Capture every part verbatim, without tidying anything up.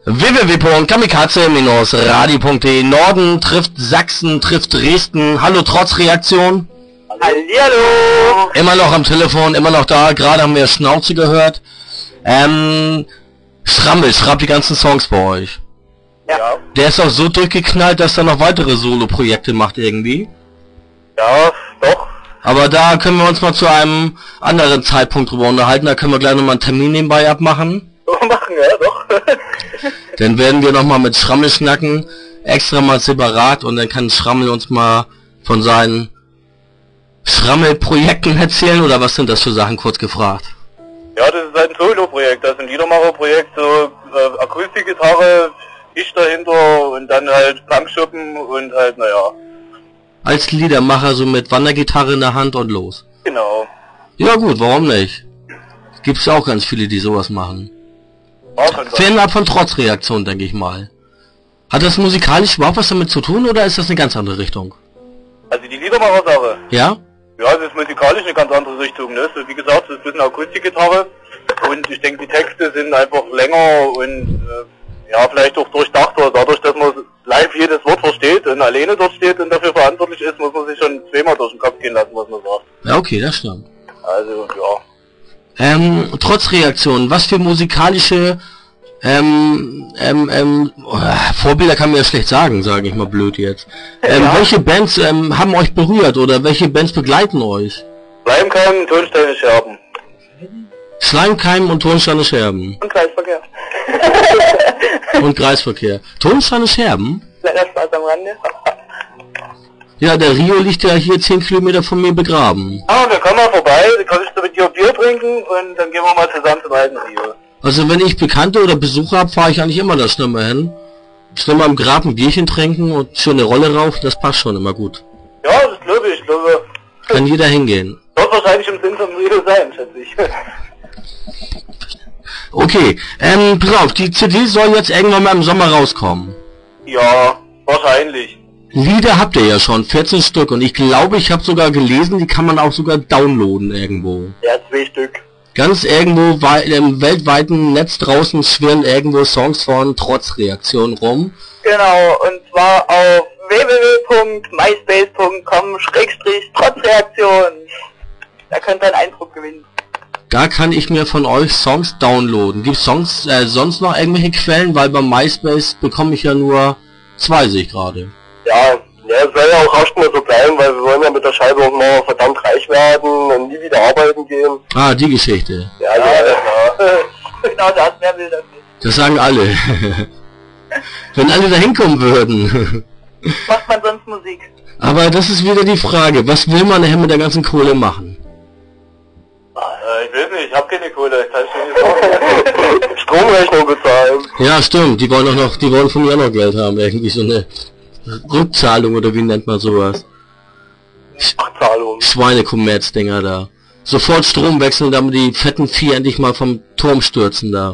w w w punkt kamikaze Bindestrich radio punkt de. Norden trifft Sachsen, trifft Dresden. Hallo, trotz Reaktion. Hallihallo. Immer noch am Telefon, immer noch da. Gerade haben wir Schnauze gehört. Ähm, Schrammel schreibt die ganzen Songs bei euch. Ja. Der ist auch so durchgeknallt, dass er noch weitere Solo-Projekte macht irgendwie. Ja, doch. Aber da können wir uns mal zu einem anderen Zeitpunkt drüber unterhalten. Da können wir gleich nochmal einen Termin nebenbei abmachen. So machen, ja, doch. Dann werden wir nochmal mit Schrammel schnacken. Extra mal separat. Und dann kann Schrammel uns mal von seinen Schrammel-Projekten erzählen. Oder was sind das für Sachen, kurz gefragt? Ja, das ist halt ein Solo-Projekt. Das ist ein Liedermacher-Projekt. So äh, Akustikgitarre, ich dahinter und dann halt Plankschuppen und halt, naja. Als Liedermacher so mit Wandergitarre in der Hand und los. Genau. Ja gut, warum nicht? Gibt's ja auch ganz viele, die sowas machen. Fernab von Trotzreaktion, denke ich mal. Hat das musikalisch überhaupt was damit zu tun oder ist das eine ganz andere Richtung? Also die Liedermacher-Sache? Ja? Ja, das ist musikalisch eine ganz andere Richtung, ne? So, wie gesagt, das ist ein bisschen Akustikgitarre und ich denke, die Texte sind einfach länger und äh, ja, vielleicht auch durchdachter. Dadurch, dass man live jedes Wort versteht und alleine dort steht und dafür verantwortlich ist, muss man sich schon zweimal durch den Kopf gehen lassen, was man sagt. Ja, okay, das stimmt. Also, ja. Ähm, trotz Reaktion, was für musikalische ähm, ähm, ähm, oh, Vorbilder kann man ja schlecht sagen, sage ich mal blöd jetzt. Ähm, Ja. Welche Bands ähm, haben euch berührt oder welche Bands begleiten euch? Schleimkeim, Tonsteine, Scherben. Schleimkeim und Tonsteine Scherben. Und Kreisverkehr. Und Kreisverkehr. Tonsteine Scherben? Kleiner Spaß am Rande. Ja, der Rio liegt ja hier zehn Kilometer von mir begraben. Ah, wir kommen mal vorbei, dann kannst du mit dir Bier trinken und dann gehen wir mal zusammen zum alten Rio. Also wenn ich Bekannte oder Besucher habe, fahre ich eigentlich immer da schnell mal hin. Schnell mal im Grab ein Bierchen trinken und schöne Rolle rauf, das passt schon immer gut. Ja, das glaube ich, ich glaube. Kann jeder hingehen. Wird wahrscheinlich im Sinn vom Rio sein, schätze ich. Okay, ähm, pass auf, die C D soll jetzt irgendwann mal im Sommer rauskommen. Ja, wahrscheinlich. Lieder habt ihr ja schon, vierzehn Stück, und ich glaube, ich habe sogar gelesen, die kann man auch sogar downloaden irgendwo. Ja, zwei Stück. Ganz irgendwo wei- im weltweiten Netz draußen schwirren irgendwo Songs von Trotzreaktion rum. Genau, und zwar auf w w w punkt myspace punkt com schrägstrich trotzreaktion. Da könnt ihr einen Eindruck gewinnen. Da kann ich mir von euch Songs downloaden. Gibt's Songs, äh, sonst noch irgendwelche Quellen? Weil bei MySpace bekomme ich ja nur zwei, sehe ich gerade. Ja, ja, es soll ja auch rasch mal so bleiben, weil wir wollen ja mit der Scheibe auch mal verdammt reich werden und nie wieder arbeiten gehen. Ah, die Geschichte. Ja, ja, ja. Genau das, wer will das nicht. Das sagen alle. Wenn alle da hinkommen würden. Macht man sonst Musik? Aber das ist wieder die Frage, was will man nachher mit der ganzen Kohle machen? Äh, ich weiß nicht, ich hab keine Kohle, kann ich dir nicht sagen. Stromrechnung bezahlen. Ja, stimmt, die wollen auch noch, die wollen von mir auch noch Geld haben, irgendwie so eine Rückzahlung oder wie nennt man sowas? Nachzahlung. Schweinekommerz-Dinger da. Sofort Strom wechseln, damit die fetten Vieh endlich mal vom Turm stürzen da.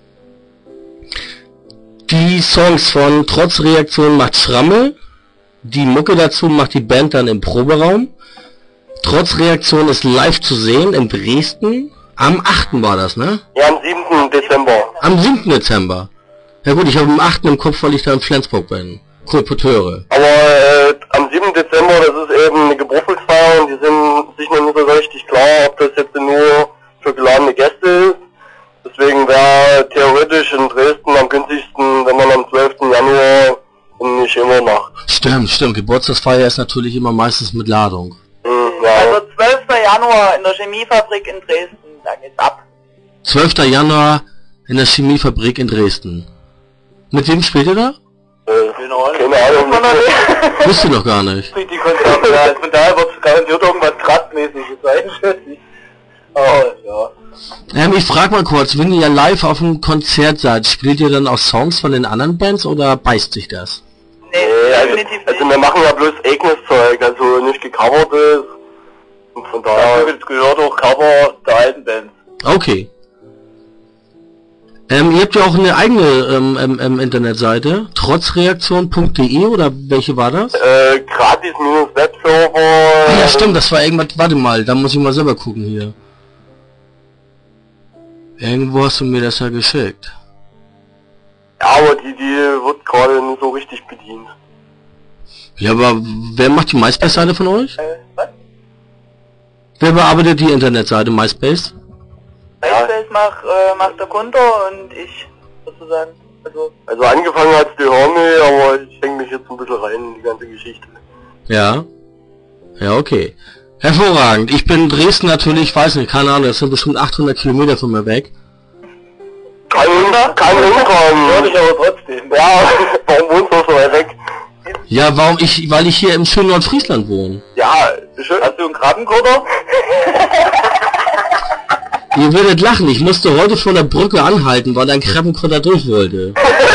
Die Songs von Trotzreaktion macht Schrammel. Die Mucke dazu macht die Band dann im Proberaum. Trotzreaktion ist live zu sehen in Dresden. Am achten war das, ne? Ja, am siebten Dezember. Am siebten Dezember. Ja gut, ich habe am achten im Kopf, weil ich da in Flensburg bin. Kolporteure. Aber äh, am siebten Dezember, das ist eben eine Geburtstagsfeier und die sind sich noch nicht so richtig klar, ob das jetzt nur für geladene Gäste ist. Deswegen wäre theoretisch in Dresden am günstigsten, wenn man am zwölften Januar in die Schimmer macht. Stimmt, stimmt. Geburtstagsfeier ist natürlich immer meistens mit Ladung. Hm, ja. Also zwölfter Januar in der Chemiefabrik in Dresden, da geht's ab. zwölfter Januar in der Chemiefabrik in Dresden. Mit wem spielt ihr da? Äh, keine Ahnung. Keine Ahnung. Wisst ihr noch gar nicht. Die Konzerte, ja, von daher wird es garantiert irgendwas Kratzmäßiges sein, schätze ich. Aber, ja. Ähm, ich frag mal kurz, wenn ihr ja live auf einem Konzert seid, spielt ihr dann auch Songs von den anderen Bands oder beißt sich das? Nee, Nee, also, definitiv also nicht. wir machen ja bloß eigenes Zeug, also nicht gecovertes. Und von daher... Das gehört auch Cover der alten Bands. Okay. Ähm, ihr habt ja auch eine eigene ähm, ähm, ähm, Internetseite, trotzreaktion punkt de oder welche war das? Äh, gratis-webserver... Ah, ja stimmt, das war irgendwas, warte mal, da muss ich mal selber gucken hier. Irgendwo hast du mir das ja geschickt. Ja, aber die, die wird gerade nicht so richtig bedient. Ja, aber wer macht die MySpace-Seite von euch? Äh, was? Wer bearbeitet die Internetseite MySpace? MySpace macht, äh, macht der Kunter und ich, sozusagen. Also, Also angefangen hat's die Hörne, aber ich hänge mich jetzt ein bisschen rein in die ganze Geschichte. Ja. Ja, okay. Hervorragend. Ich bin in Dresden natürlich, weiß nicht, keine Ahnung, das sind bestimmt achthundert Kilometer von mir weg. Kann, kann hinkommen. Hör dich aber trotzdem. Ja, warum wohnst du so weit weg? Ja, warum ich, weil ich hier im schönen Nordfriesland wohne. Ja, schön. Hast du einen Krabbenkutter? Ihr werdet lachen, ich musste heute vor der Brücke anhalten, weil ein Krabbenkutter durch wollte.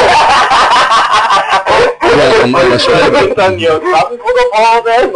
Ja, um aller Scheibe. Dann hier Krabbenkutter werden?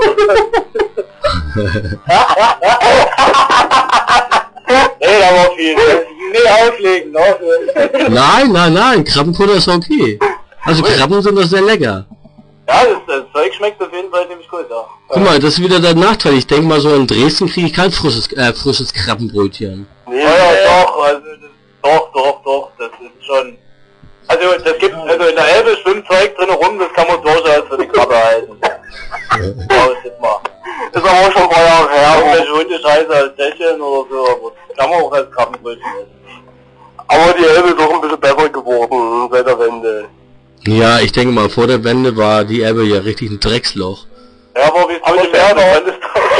Nee, da war viel. Nee, auslegen, ne? Nein, nein, nein, Krabbenkutter ist okay. Also Krabben sind doch sehr lecker. Ja, das, das Zeug schmeckt auf jeden Fall ziemlich gut, ja. Guck mal, das ist wieder der Nachteil. Ich denke mal so, in Dresden kriege ich kein frisches, äh, frisches Krabbenbrötchen. Nee, ja, ja, doch, also, das, doch, doch, doch, das ist schon... Also, das gibt, also in der Elbe schwimmt Zeug drin rum, das kann man durchaus für die Krabbe halten. Ja, das ist mal. Ist aber auch schon ein paar Jahre her. Irgendwelche Hundescheiße als Dächeln oder so, aber das kann man auch als Krabbenbrötchen essen. Aber die Elbe ist auch ein bisschen besser geworden seit der Wende. Ja, ich denke mal, vor der Wende war die Elbe ja richtig ein Drecksloch. Ja, aber wie es heute mehr noch alles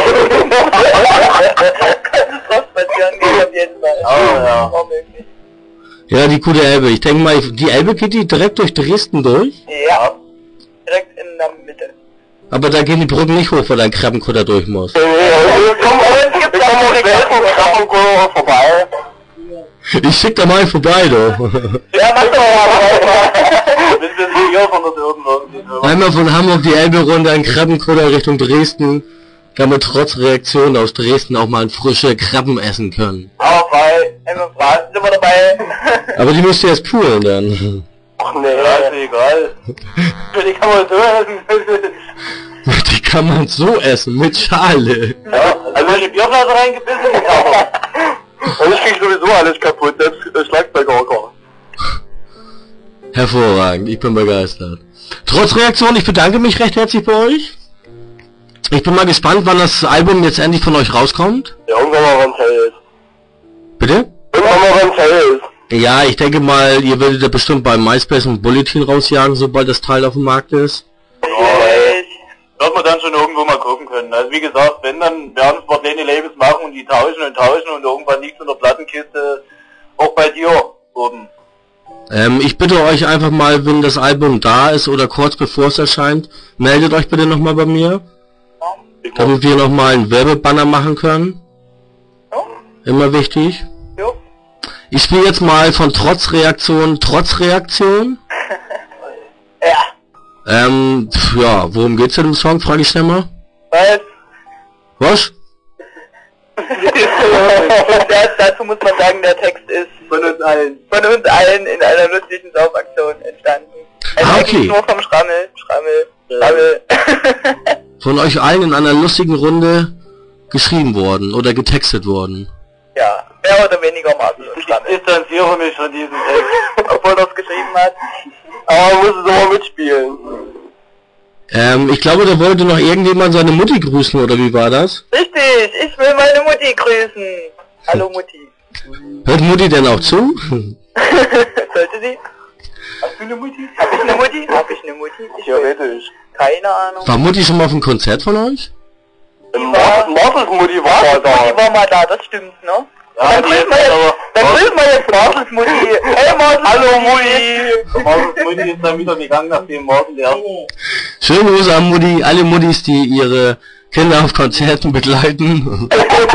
drauf spazieren gehen auf jeden Fall. Ja, ja. War möglich. Ja, die gute Elbe. Ich denke mal, die Elbe geht die direkt durch Dresden durch? Ja. Direkt in der Mitte. Aber da gehen die Brücken nicht hoch, weil ein Krabbenkutter durch muss. Nee, wir kommen auch Krabbenkutter vorbei. Ich schick da mal vorbei, du. Ja, mach doch mal. Bis wir hier von der Dürren Einmal von Hamburg die Elbe runter, ein Krabbenkutter Richtung Dresden, damit trotz Reaktion aus Dresden auch mal frische Krabben essen können. Aber bei, immer fragen, sind wir dabei. Aber die müsst ihr erst poolen dann. Ach nee, ja, ist egal. Die kann man so essen. Die kann man so essen, mit Schale. Ja, also wenn ich die Bierflasche reingebissen, die kann man. Und ich krieg sowieso alles kaputt, selbst das Schlagzeuger. Hervorragend, ich bin begeistert. Trotz Reaktion, ich bedanke mich recht herzlich bei euch. Ich bin mal gespannt, wann das Album jetzt endlich von euch rauskommt. Ja, irgendwann mal, wenn's hell ist. Bitte? Irgendwann mal, wenn's hell ist. Ja, ich denke mal, ihr werdet ja bestimmt bei MySpace ein Bulletin rausjagen, sobald das Teil auf dem Markt ist. Ja, wird man dann schon irgendwo mal gucken können. Also wie gesagt, wenn, dann werden es kleine Labels machen und die tauschen und tauschen und irgendwann liegt in der Plattenkiste auch bei dir oben. Ähm, ich bitte euch einfach mal, wenn das Album da ist oder kurz bevor es erscheint, meldet euch bitte nochmal bei mir, damit wir nochmal einen Werbebanner machen können. Immer wichtig. Jo. Ich spiele jetzt mal von Trotzreaktion, Trotzreaktion. Ja. Ähm, pf, ja, worum geht's denn im Song, frage ich schnell mal. Was? Was? das, dazu muss man sagen, der Text ist Von uns allen. von uns allen in einer lustigen Saufaktion entstanden. Also Ah, eigentlich okay. nur vom Schrammel, Schrammel, Schrammel. Von euch allen in einer lustigen Runde geschrieben worden oder getextet worden. Ja, mehr oder weniger Martin und Ich Schrammel. distanziere mich von diesem Text. Obwohl er es geschrieben hat. Aber man muss es immer mitspielen. Ähm, ich glaube, da wollte noch irgendjemand seine Mutti grüßen, oder wie war das? Richtig, ich will meine Mutti grüßen. Hallo Mutti. Hört Mutti denn auch zu? Sollte sie? Hast du eine Mutti? Hab ich eine Mutti? Hab ich eine Mutti? Ich will. Theoretisch. Keine Ahnung. War Mutti schon mal auf einem Konzert von euch? Martels Mutti war Martels mal da. Mutti war mal da, das stimmt, ne? Ja, dann die grüßen ist wir jetzt, aber- dann grüßen wir jetzt Martels Mutti. Hey Martels Hallo Mutti! Martels Mutti ist dann wieder gegangen, nachdem Martin der Schöne Grüße an Mutti, alle Muttis, die ihre Kinder auf Konzerten begleiten.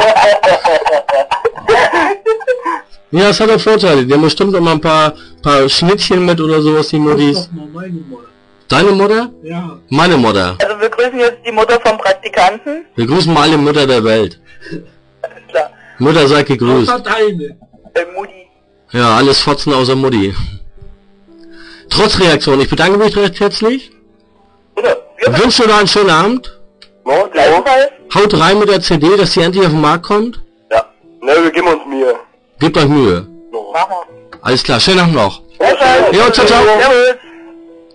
Ja, das hat auch Vorteile. Die haben bestimmt auch mal ein paar, paar Schnittchen mit oder sowas, die Muttis. Deine Mutter? Ja. Meine Mutter. Also wir grüßen jetzt die Mutter vom Praktikanten. Wir grüßen mal alle Mütter der Welt. Alles klar. Mutter, seid gegrüßt. Außer deine. Äh, Mutti. Ja, alles Fotzen außer Mutti. Trotz Reaktion, ich bedanke mich recht herzlich. Bitte. Wir Ich wünsche dir noch einen schönen Abend. No, die auch? gleichfalls. Haut rein mit der C D, dass die endlich auf den Markt kommt. Ja. Ne, wir geben uns Mühe. Gebt euch Mühe. No. Machen wir. Alles klar, schönen Abend noch. Ja, Bescheid. Jo, ciao, ciao. Servus.